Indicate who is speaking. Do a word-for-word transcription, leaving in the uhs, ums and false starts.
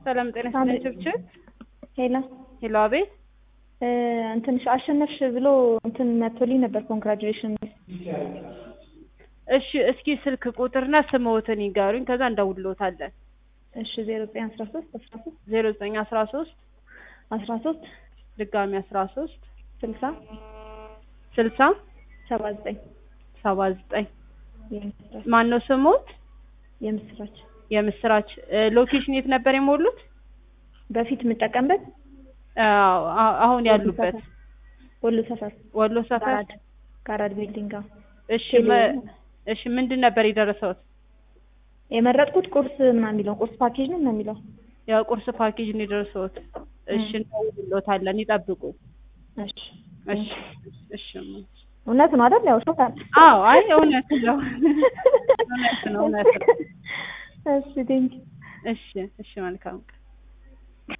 Speaker 1: ሰላም ጤና ይስጥልኝ።
Speaker 2: ሄላ
Speaker 1: ሄሎ አቤት
Speaker 2: እ እንትንሽ አሸነፍሽ ብሎ እንትን መጥቶልኝ ነበር ኮንግራጁሌሽን።
Speaker 1: እሺ እስኪ ስልክ ቁጥርና ስምዎትን ይጋሩኝ ከዛ እንደውልዎታለን።
Speaker 2: እሺ ዜሮ ዘጠኝ አስራ ሶስት አስራ ሶስት
Speaker 1: ዜሮ ዘጠኝ አስራ ሶስት
Speaker 2: አስራ ሶስት
Speaker 1: ድጋሚ አስራ ሶስት
Speaker 2: ስልሳ
Speaker 1: ስልሳ
Speaker 2: ሰባ ዘጠኝ
Speaker 1: ሰባ ዘጠኝ
Speaker 2: የምስራች
Speaker 1: ማን ነው ስሞት?
Speaker 2: የምስራች
Speaker 1: የምስራች ሎኬሽን የት ነበር የሞሉት?
Speaker 2: በፊት የምጠቀምበት
Speaker 1: አዎ አሁን ያሉበት
Speaker 2: ወሎ ሰፈር
Speaker 1: ወሎ ሰፈር
Speaker 2: ጋራድ ጋራድ ቢልዲንግ።
Speaker 1: እሺ እሺ ምንድን ነበር የደረሰውት?
Speaker 2: የመረጥኩት ቁርስ ምናምን የሚለው ቁርስ ፓኬጅ ነው ምናምን የሚለው
Speaker 1: ያው ቁርስ ፓኬጅ ነው የደረሰውት። እሺ እንደውልዎታለን ይጠብቁ። እሺ እሺ እሺ
Speaker 2: እውነት ነው አይደል? ያው ሾታ
Speaker 1: አዎ አይ እውነት ነው እውነት ነው እውነት ነው።
Speaker 2: እሺ ቴንክ
Speaker 1: እሺ እሺ መልካም